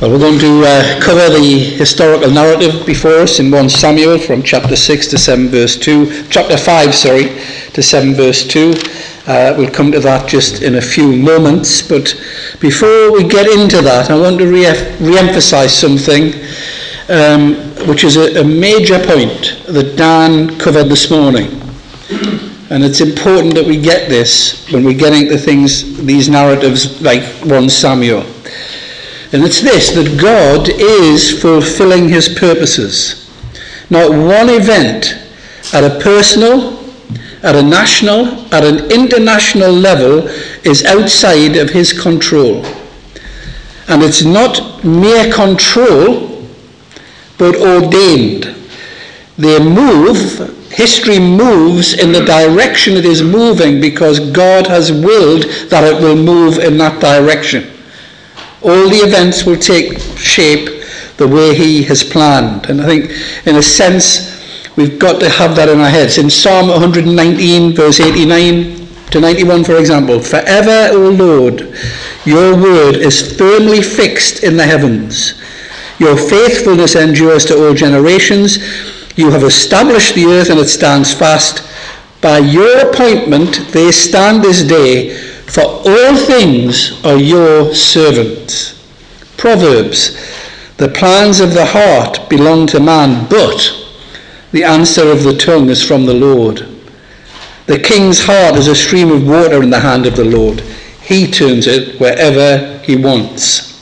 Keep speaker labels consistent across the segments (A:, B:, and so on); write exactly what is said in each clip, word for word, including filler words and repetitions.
A: Well, we're going to uh, cover the historical narrative before us in First Samuel from chapter six to seven verse two, chapter five, sorry, to seven verse two. Uh, we'll come to that just in a few moments, but before we get into that, I want to re- re-emphasize something um, which is a, a major point that Dan covered this morning. And it's important that we get this when we're getting to things, these narratives like First Samuel. And it's this, that God is fulfilling his purposes. Not one event at a personal, at a national, at an international level is outside of his control. And it's not mere control, but ordained. They move, history moves in the direction it is moving because God has willed that it will move in that direction. All the events will take shape the way he has planned. And I think, in a sense, we've got to have that in our heads. In Psalm one nineteen, verse eighty-nine to ninety-one, for example, "Forever, O Lord, your word is firmly fixed in the heavens. Your faithfulness endures to all generations. You have established the earth and it stands fast. By your appointment they stand this day, for all things are your servants." Proverbs, "The plans of the heart belong to man, but the answer of the tongue is from the Lord. The king's heart is a stream of water in the hand of the Lord. He turns it wherever he wants."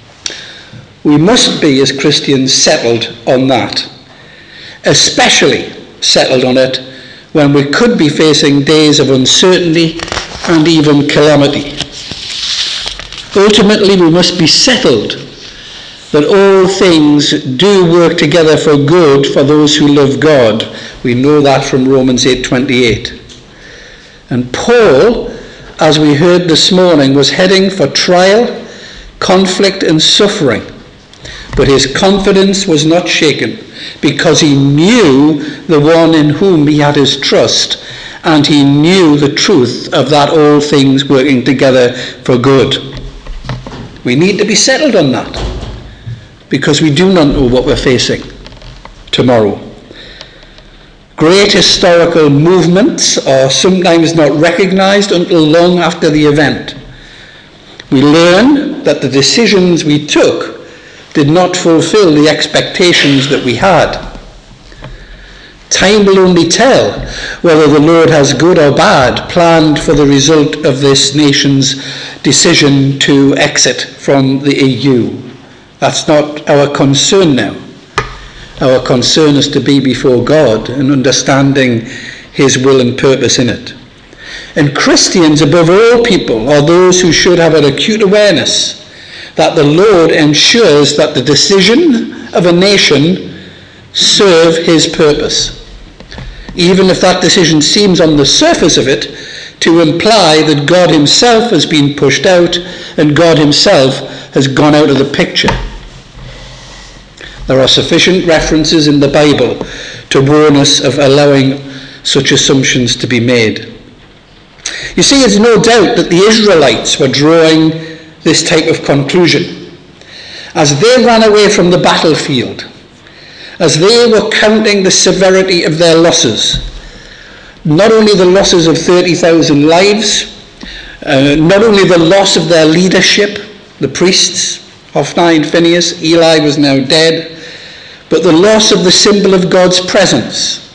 A: We must be, as Christians, settled on that. Especially settled on it when we could be facing days of uncertainty and even calamity. Ultimately, we must be settled that all things do work together for good for those who love God. We know that from Romans eight twenty-eight. And Paul, as we heard this morning, was heading for trial, conflict and suffering. But his confidence was not shaken because he knew the one in whom he had his trust, and he knew the truth of that all things working together for good. We need to be settled on that because we do not know what we're facing tomorrow. Great historical movements are sometimes not recognized until long after the event. We learn that the decisions we took did not fulfill the expectations that we had. Time will only tell whether the Lord has good or bad planned for the result of this nation's decision to exit from the E U. That's not our concern now. Our concern is to be before God and understanding his will and purpose in it. And Christians, above all people, are those who should have an acute awareness that the Lord ensures that the decision of a nation serve his purpose, even if that decision seems on the surface of it to imply that God himself has been pushed out and God himself has gone out of the picture. There are sufficient references in the Bible to warn us of allowing such assumptions to be made. You see, it's no doubt that the Israelites were drawing this type of conclusion as they ran away from the battlefield, as they were counting the severity of their losses, not only the losses of thirty thousand lives, uh, not only the loss of their leadership, the priests, Hophni and Phinehas, Eli was now dead, but the loss of the symbol of God's presence.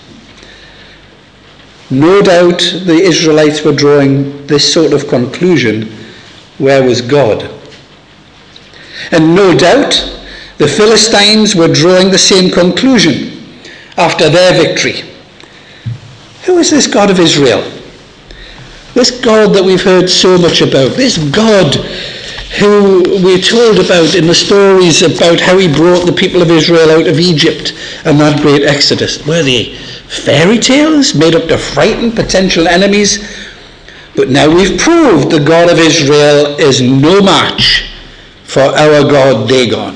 A: No doubt the Israelites were drawing this sort of conclusion: where was God? And no doubt the Philistines were drawing the same conclusion after their victory. Who is this God of Israel? This God that we've heard so much about, this God who we're told about in the stories about how he brought the people of Israel out of Egypt and that great exodus. Were they fairy tales made up to frighten potential enemies? But now we've proved the God of Israel is no match for our God Dagon.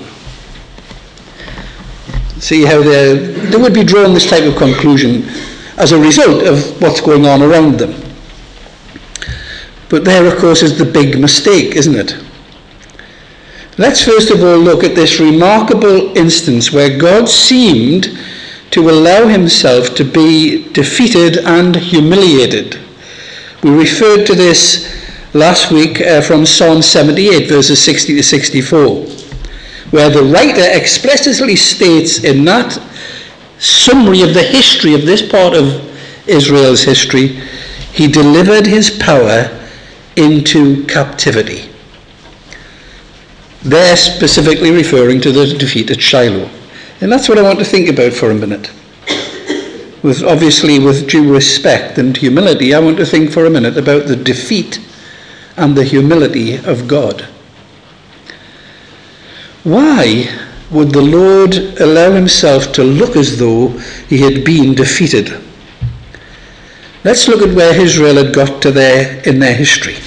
A: See how they, they would be drawing this type of conclusion as a result of what's going on around them. But there, of course, is the big mistake, isn't it? Let's first of all look at this remarkable instance where God seemed to allow himself to be defeated and humiliated. We referred to this last week uh, from Psalm seventy-eight, verses sixty to sixty-four, where the writer explicitly states in that summary of the history of this part of Israel's history, he delivered his power into captivity. They're specifically referring to the defeat at Shiloh. And that's what I want to think about for a minute. With, obviously, with due respect and humility, I want to think for a minute about the defeat and the humility of God. Why would the Lord allow himself to look as though he had been defeated? Let's look at where Israel had got to there in their history.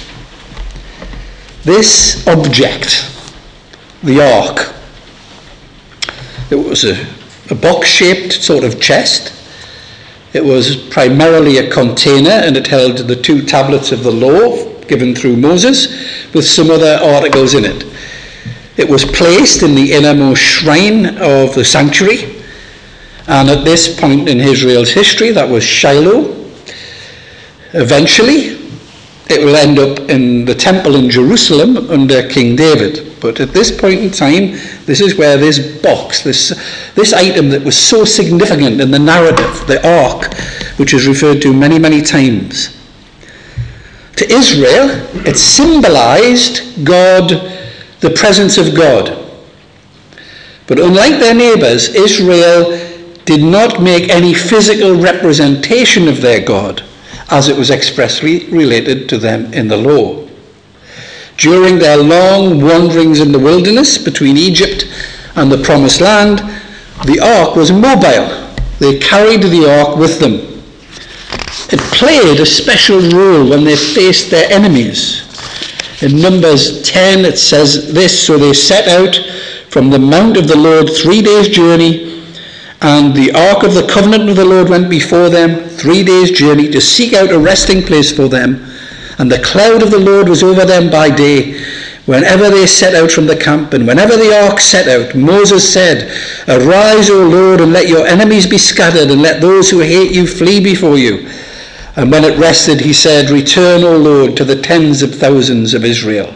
A: This object, the ark, it was a, a box-shaped sort of chest. It was primarily a container, and it held the two tablets of the law given through Moses with some other articles in it. It was placed in the innermost shrine of the sanctuary, and at this point in Israel's history, that was Shiloh. Eventually, it will end up in the temple in Jerusalem under King David. But at this point in time, this is where this box, this, this item that was so significant in the narrative, the ark, which is referred to many, many times. To Israel, it symbolized God, the presence of God. But unlike their neighbors, Israel did not make any physical representation of their God, as it was expressly related to them in the law. During their long wanderings in the wilderness between Egypt and the Promised Land, the ark was mobile. They carried the ark with them. It played a special role when they faced their enemies. In Numbers ten, it says this: so they set out from the mount of the Lord three days' journey, and the ark of the covenant of the Lord went before them three days' journey to seek out a resting place for them. And the cloud of the Lord was over them by day, whenever they set out from the camp. And whenever the ark set out, Moses said, arise, O Lord, and let your enemies be scattered, and let those who hate you flee before you. And when it rested, he said, return, O Lord, to the tens of thousands of Israel.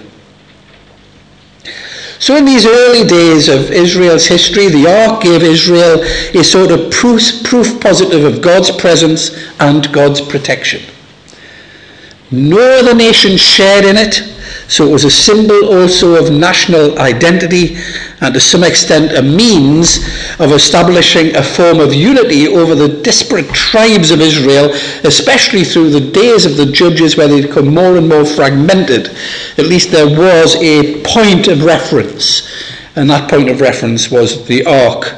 A: So in these early days of Israel's history, the ark gave Israel a sort of proof, proof positive of God's presence and God's protection. No other nation shared in it, so it was a symbol also of national identity and to some extent a means of establishing a form of unity over the disparate tribes of Israel, especially through the days of the judges where they become more and more fragmented. At least there was a point of reference, and that point of reference was the ark.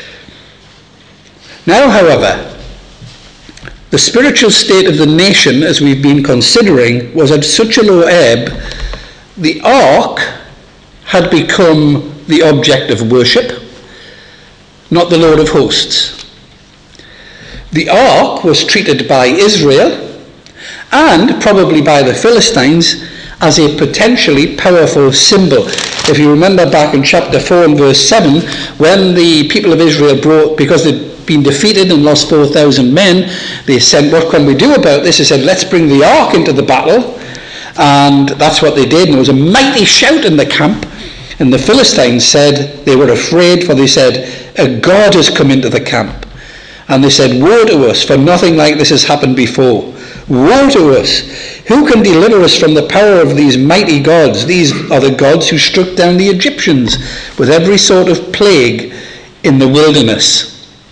A: Now, however, the spiritual state of the nation, as we've been considering, was at such a low ebb, the ark had become the object of worship, not the Lord of hosts. The ark was treated by Israel, and probably by the Philistines, as a potentially powerful symbol. If you remember back in chapter four and verse seven, when the people of Israel brought, because they'd been defeated and lost four thousand men, they said, what can we do about this? They said, let's bring the ark into the battle. And that's what they did. And there was a mighty shout in the camp. And the Philistines said they were afraid, for they said, a god has come into the camp. And they said, woe to us, for nothing like this has happened before. Woe to us! Who can deliver us from the power of these mighty gods? These are the gods who struck down the Egyptians with every sort of plague in the wilderness.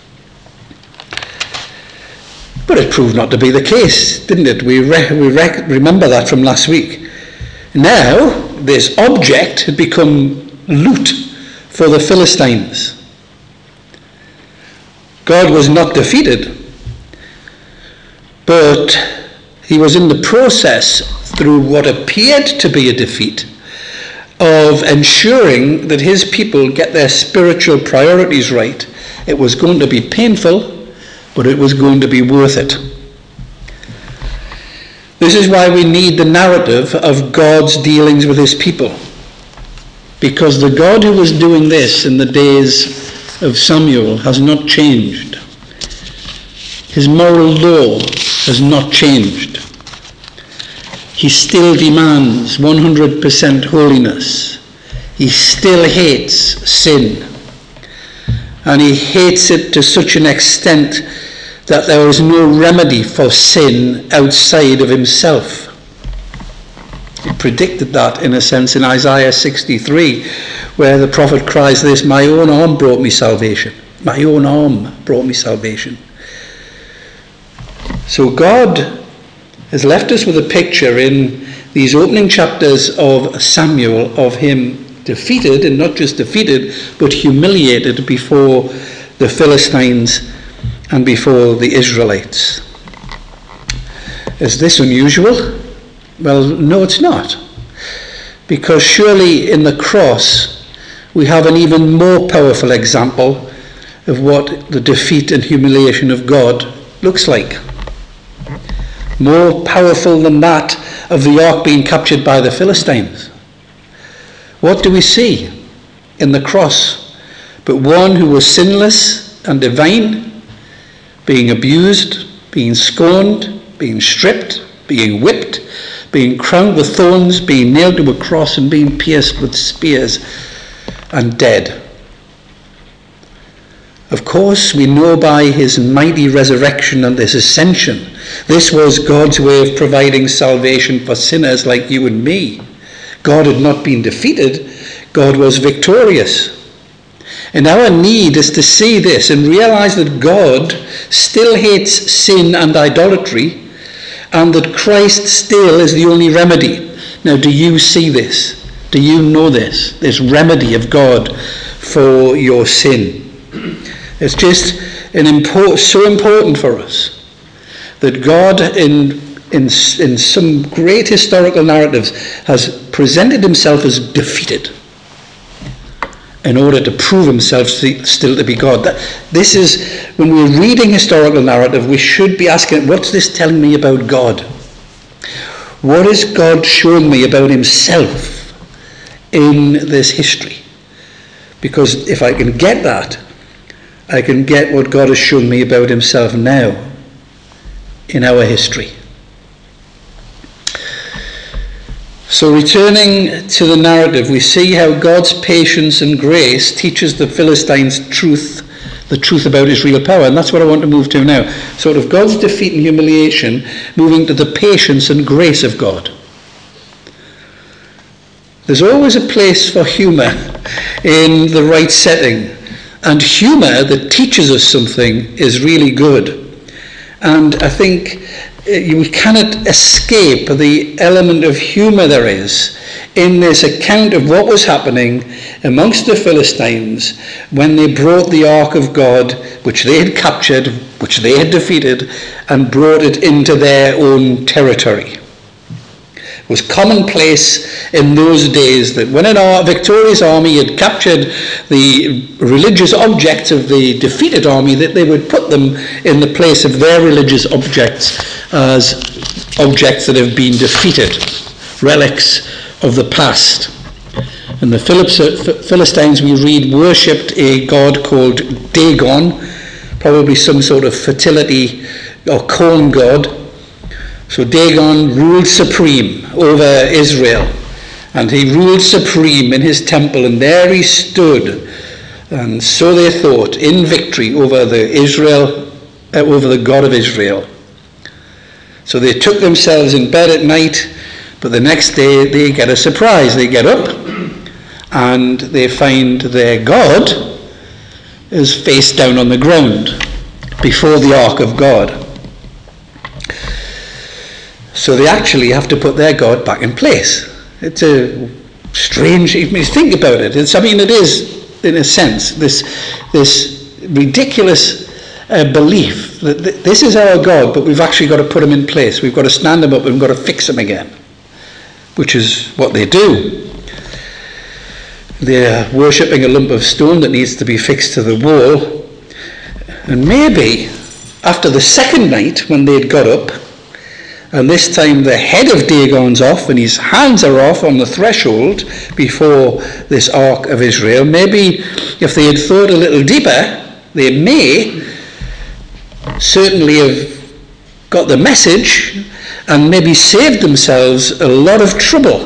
A: But it proved not to be the case, didn't it? We, re- we re- remember that from last week. Now, this object had become loot for the Philistines. God was not defeated, but he was in the process, through what appeared to be a defeat, of ensuring that his people get their spiritual priorities right. It was going to be painful, but it was going to be worth it. This is why we need the narrative of God's dealings with his people. because the God who was doing this in the days of Samuel has not changed. His moral law has not changed. He still demands one hundred percent holiness. He still hates sin. And he hates it to such an extent that there is no remedy for sin outside of himself. He predicted that, in a sense, in Isaiah sixty-three, where the prophet cries this, "My own arm brought me salvation. My own arm brought me salvation." So God has left us with a picture in these opening chapters of Samuel of him defeated, and not just defeated, but humiliated before the Philistines and before the Israelites. Is this unusual? Well, no, it's not. Because surely in the cross we have an even more powerful example of what the defeat and humiliation of God looks like. More powerful than that of the ark being captured by the Philistines. What do we see in the cross but one who was sinless and divine, being abused, being scorned, being stripped, being whipped, being crowned with thorns, being nailed to a cross, and being pierced with spears and dead? Of course, we know by his mighty resurrection and his ascension, this was God's way of providing salvation for sinners like you and me. God had not been defeated. God was victorious. And our need is to see this and realize that God still hates sin and idolatry, and that Christ still is the only remedy. Now, do you see this? Do you know this? This remedy of God for your sin. It's just an import, so important for us that God in In, in some great historical narratives has presented himself as defeated in order to prove himself still to be God. That, this is, when we're reading historical narrative, we should be asking, what's this telling me about God? What is God showing me about himself in this history? Because if I can get that, I can get what God has shown me about himself now in our history. So returning to the narrative, we see how God's patience and grace teaches the Philistines truth, the truth about his real power. And that's what I want to move to now. Sort of God's defeat and humiliation, moving to the patience and grace of God. There's always a place for humour in the right setting. And humour that teaches us something is really good. And I think you cannot escape the element of humour there is in this account of what was happening amongst the Philistines when they brought the ark of God, which they had captured, which they had defeated, and brought it into their own territory. It was commonplace in those days that when a victorious army had captured the religious objects of the defeated army, that they would put them in the place of their religious objects as objects that have been defeated, relics of the past. And the Philistines, we read, worshipped a god called Dagon, probably some sort of fertility or corn god. So Dagon ruled supreme over Israel, and he ruled supreme in his temple, and there he stood, and so they thought, in victory over the Israel, uh, over the God of Israel. So they took themselves in bed at night, but the next day they get a surprise. They get up, and they find their God is face down on the ground before the ark of God. So they actually have to put their God back in place. It's a strange, I mean, think about it. It's, I mean, it is, in a sense, this, this ridiculous uh, belief that th- this is our God, but we've actually got to put him in place. We've got to stand him up and we've got to fix him again, which is what they do. They're worshipping a lump of stone that needs to be fixed to the wall. And maybe after the second night, when they'd got up, And this time the head of Dagon's off and his hands are off on the threshold before this Ark of Israel. Maybe if they had thought a little deeper, they may certainly have got the message and maybe saved themselves a lot of trouble.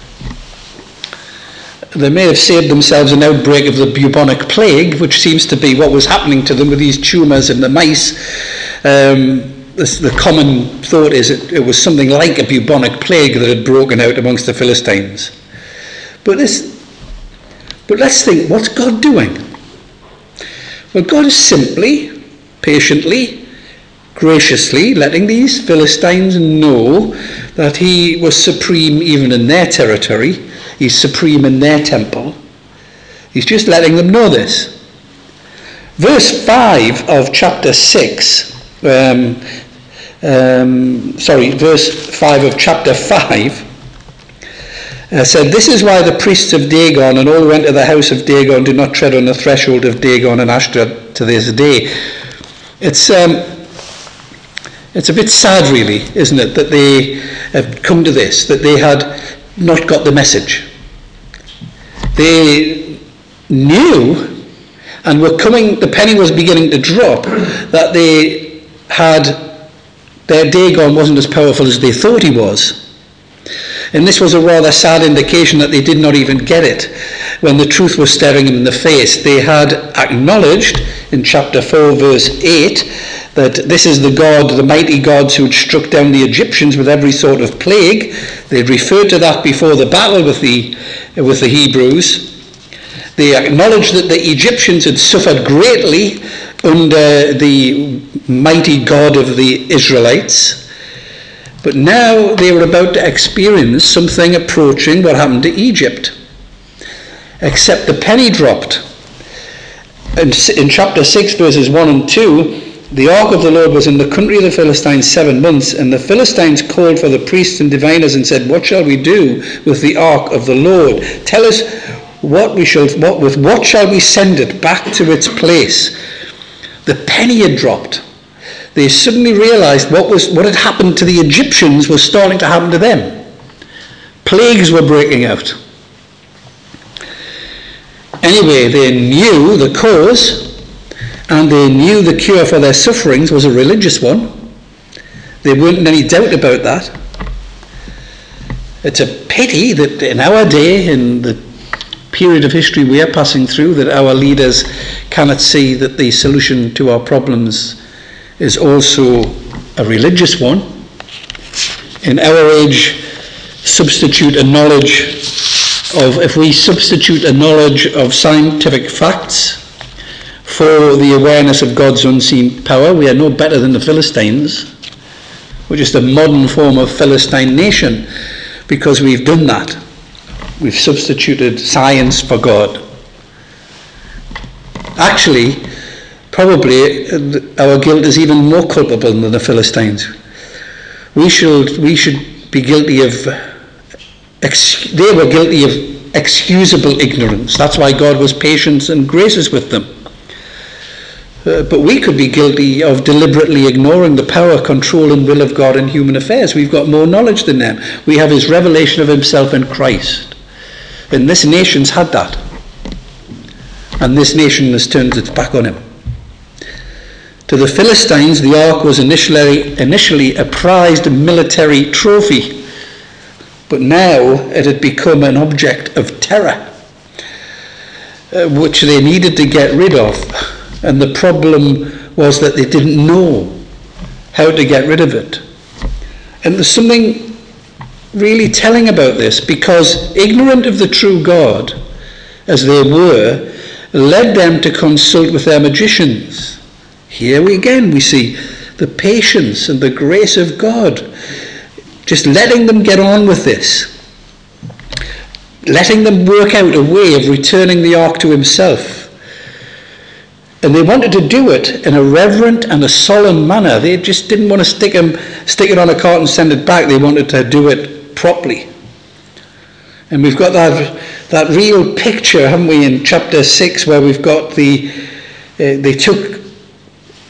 A: They may have saved themselves an outbreak of the bubonic plague, which seems to be what was happening to them with these tumours and the mice. Um, this, the common thought is it, it was something like a bubonic plague that had broken out amongst the Philistines. But, this, but let's think, what's God doing? Well, God is simply, patiently, graciously letting these Philistines know that he was supreme even in their territory. He's supreme in their temple. He's just letting them know this. Verse five of chapter six, um, um, sorry, verse five of chapter five uh, said, "This is why the priests of Dagon and all who enter the house of Dagon do not tread on the threshold of Dagon and Ashtoreth to this day." It's um, it's a bit sad, really, isn't it, that they have come to this, that they had not got the message. They knew and were coming, the penny was beginning to drop, that they had, their Dagon wasn't as powerful as they thought he was. And this was a rather sad indication that they did not even get it when the truth was staring them in the face. They had acknowledged in chapter four, verse eight, that this is the God, the mighty gods who had struck down the Egyptians with every sort of plague. They referred to that before the battle with the, with the Hebrews. They acknowledged that the Egyptians had suffered greatly under the mighty God of the Israelites. But now they were about to experience something approaching what happened to Egypt. Except the penny dropped. And in chapter six, verses one and two, the ark of the Lord was in the country of the Philistines seven months, and the Philistines called for the priests and diviners and said, "What shall we do with the ark of the Lord? Tell us what we shall, what, with what shall we send it back to its place?" The penny had dropped. They suddenly realized what was what had happened to the Egyptians was starting to happen to them. Plagues were breaking out. Anyway, they knew the cause, and they knew the cure for their sufferings was a religious one. There weren't any doubt about that. It's a pity that in our day, in the period of history we are passing through, that our leaders cannot see that the solution to our problems is also a religious one. In our age, substitute a knowledge of, if we substitute a knowledge of scientific facts for the awareness of God's unseen power, we are no better than the Philistines. We're just a modern form of Philistine nation because we've done that. We've substituted science for God. Actually, probably our guilt is even more culpable than the Philistines. We should we should be guilty of, ex, they were guilty of excusable ignorance. That's why God was patient and gracious with them. Uh, but we could be guilty of deliberately ignoring the power, control and will of God in human affairs. We've got more knowledge than them. We have his revelation of himself in Christ. And this nation's had that. And this nation has turned its back on him. To the Philistines, the ark was initially, initially a prized military trophy. But now it had become an object of terror, uh, which they needed to get rid of. And the problem was that they didn't know how to get rid of it. And there's something really telling about this, because ignorant of the true God, as they were, led them to consult with their magicians. Here we again we see the patience and the grace of God, just letting them get on with this, letting them work out a way of returning the ark to himself. And they wanted to do it in a reverent and a solemn manner. They just didn't want to stick, them, stick it on a cart and send it back. They wanted to do it properly. And we've got that, that real picture, haven't we, in chapter six, where we've got the, uh, they took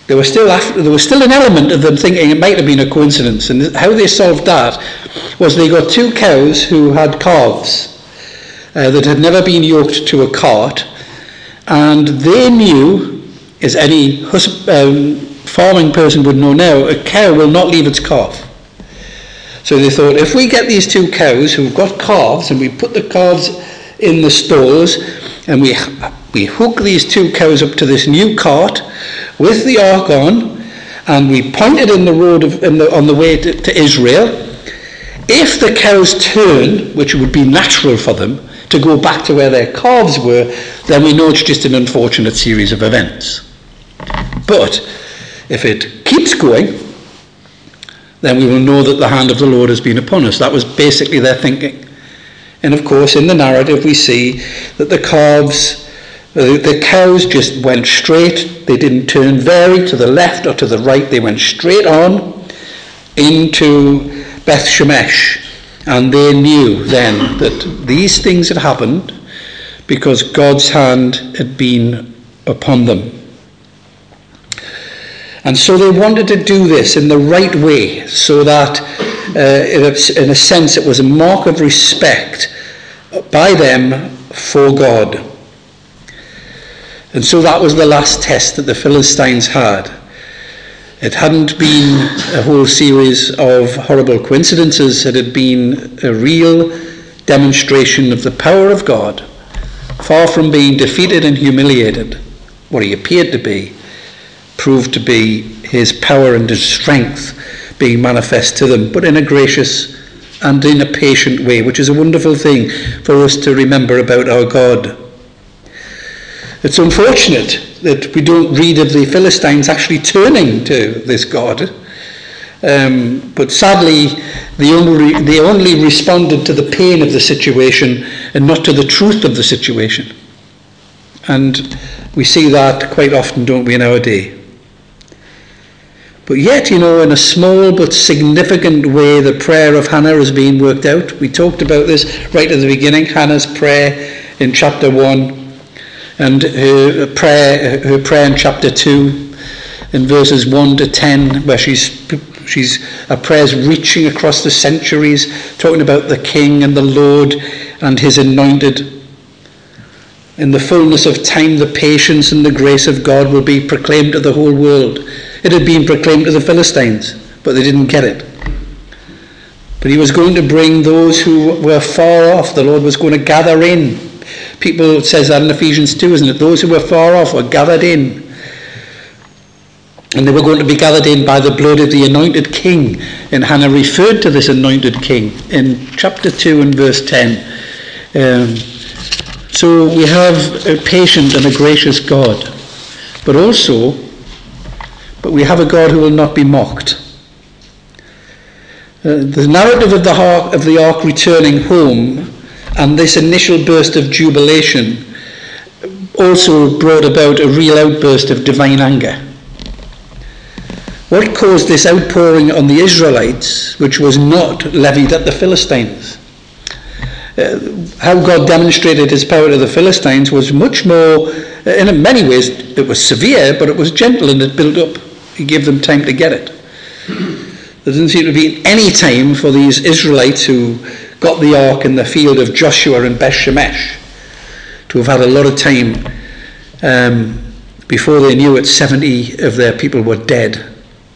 A: There was still after, there was still an element of them thinking it might have been a coincidence. And how they solved that was they got two cows who had calves uh, that had never been yoked to a cart, and they knew, as any hus- um, farming person would know now, a cow will not leave its calf. So they thought, if we get these two cows who've got calves and we put the calves in the stalls and we we hook these two cows up to this new cart with the ark on, and we point it in the road of, in the, on the way to, to Israel, if the cows turn, which would be natural for them, to go back to where their calves were, then we know it's just an unfortunate series of events. But if it keeps going, then we will know that the hand of the Lord has been upon us. That was basically their thinking. And of course, in the narrative, we see that the calves, the, the cows just went straight. They didn't turn very to the left or to the right. They went straight on into Beth Shemesh. And they knew then that these things had happened because God's hand had been upon them. And so they wanted to do this in the right way, so that uh, in a sense it was a mark of respect by them for God. And so that was the last test that the Philistines had. It hadn't been a whole series of horrible coincidences. It had been a real demonstration of the power of God, far from being defeated and humiliated. What he appeared to be proved to be his power and his strength being manifest to them, but in a gracious and in a patient way, which is a wonderful thing for us to remember about our God. It's unfortunate that we don't read of the Philistines actually turning to this God, um, but sadly they only, they only responded to the pain of the situation and not to the truth of the situation. And we see that quite often, don't we, in our day. But yet, you know, in a small but significant way, the prayer of Hannah is being worked out. We talked about this right at the beginning, Hannah's prayer in chapter one, and her prayer, her prayer in chapter two, in verses one to ten, where she's she's her prayers reaching across the centuries, talking about the King and the Lord and his anointed. In the fullness of time, the patience and the grace of God will be proclaimed to the whole world. It had been proclaimed to the Philistines, but they didn't get it. But he was going to bring those who were far off. The Lord was going to gather in. People, it says that in Ephesians two, isn't it? Those who were far off were gathered in. And they were going to be gathered in by the blood of the anointed king. And Hannah referred to this anointed king in chapter two and verse ten. Um, so we have a patient and a gracious God. But also, but we have a God who will not be mocked. Uh, the narrative of the, ark, of the ark returning home and this initial burst of jubilation also brought about a real outburst of divine anger. What caused this outpouring on the Israelites, which was not levied at the Philistines? Uh, how God demonstrated his power to the Philistines was much more, uh, in many ways it was severe, but it was gentle and it built up. He gave them time to get it. There doesn't seem to be any time for these Israelites who got the ark in the field of Joshua and Beth Shemesh to have had a lot of time um, before they knew it, seventy of their people were dead.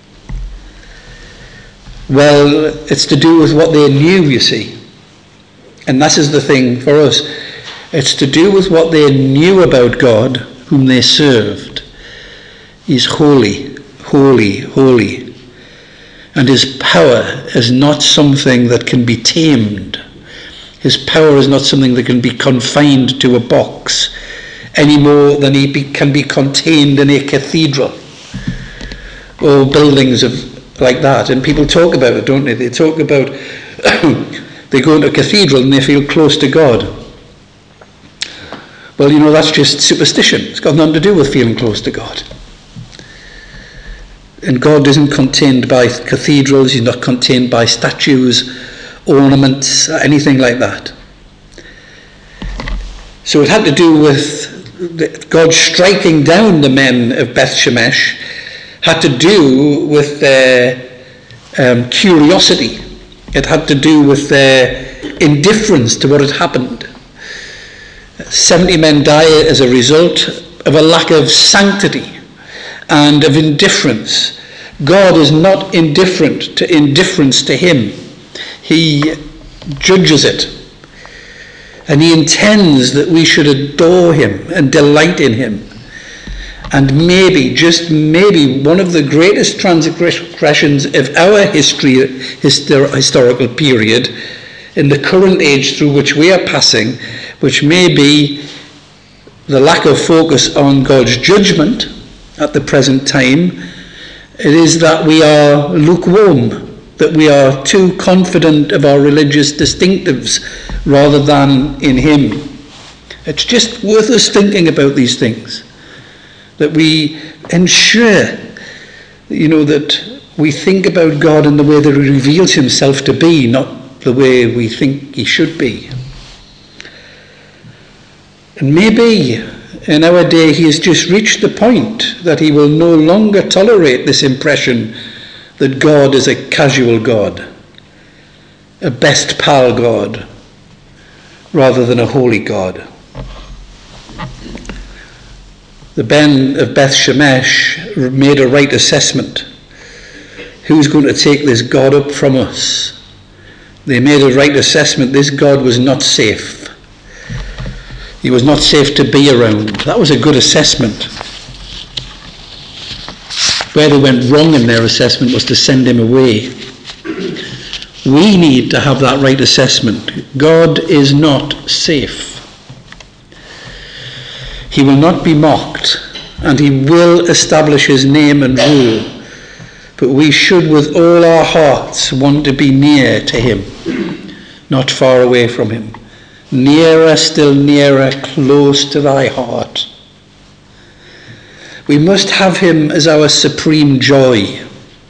A: Well, it's to do with what they knew, you see. And that is the thing for us. It's to do with what they knew about God, whom they served. He's holy, holy, holy. And his power is not something that can be tamed. His power is not something that can be confined to a box any more than he be, can be contained in a cathedral or buildings of like that. And people talk about it, don't they? They talk about they go into a cathedral and they feel close to God. Well, you know, that's just superstition. It's got nothing to do with feeling close to God. And God isn't contained by cathedrals, he's not contained by statues, ornaments, anything like that. So it had to do with God striking down the men of Beth Shemesh had to do with their um, curiosity. It had to do with their indifference to what had happened. seventy men die as a result of a lack of sanctity and of indifference. God is not indifferent to indifference to him. He judges it. And he intends that we should adore him and delight in him. And maybe, just maybe, one of the greatest transgressions of our history, histor- historical period, in the current age through which we are passing, which may be the lack of focus on God's judgment at the present time, it is that we are lukewarm, that we are too confident of our religious distinctives rather than in him. It's just worth us thinking about these things, that we ensure, you know, that we think about God in the way that he reveals himself to be, not the way we think he should be. And maybe in our day he has just reached the point that he will no longer tolerate this impression that God is a casual God, a best pal God, rather than a holy God. The Ben of Beth Shemesh made a right assessment. Who's going to take this God up from us? They made a right assessment. This God was not safe. He was not safe to be around. That was a good assessment. Where they went wrong in their assessment was to send him away. We need to have that right assessment. God is not safe. He will not be mocked, and he will establish his name and rule. But we should with all our hearts want to be near to him, not far away from him. Nearer, still nearer, close to thy heart. We must have him as our supreme joy,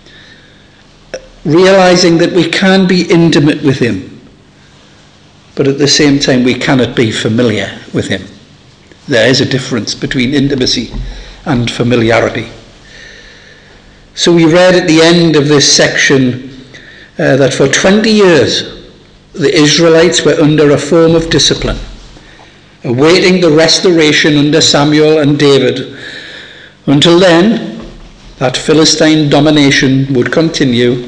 A: realizing that we can be intimate with him, but at the same time we cannot be familiar with him. There is a difference between intimacy and familiarity. So we read at the end of this section uh, that for twenty years the Israelites were under a form of discipline, awaiting the restoration under Samuel and David. Until then, that Philistine domination would continue.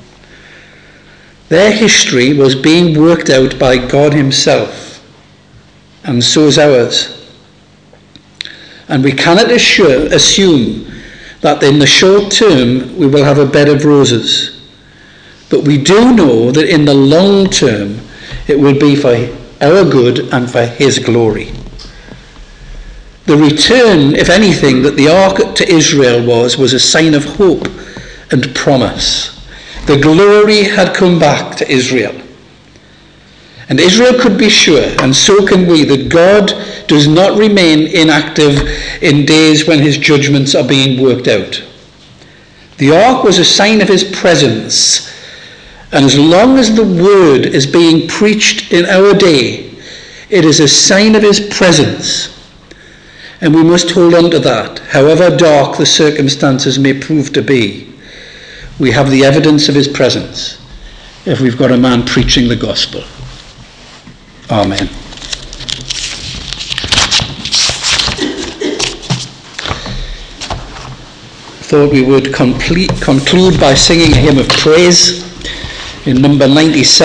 A: Their history was being worked out by God himself, and so is ours. And we cannot assure, assume that in the short term we will have a bed of roses. But we do know that in the long term it will be for our good and for his glory. The return, if anything, that the ark to Israel was, was a sign of hope and promise. The glory had come back to Israel. And Israel could be sure, and so can we, that God does not remain inactive in days when his judgments are being worked out. The ark was a sign of his presence, and as long as the word is being preached in our day, it is a sign of his presence. And we must hold on to that, however dark the circumstances may prove to be. We have the evidence of his presence if we've got a man preaching the gospel. Amen. Thought we would complete, conclude by singing a hymn of praise in number ninety-seven.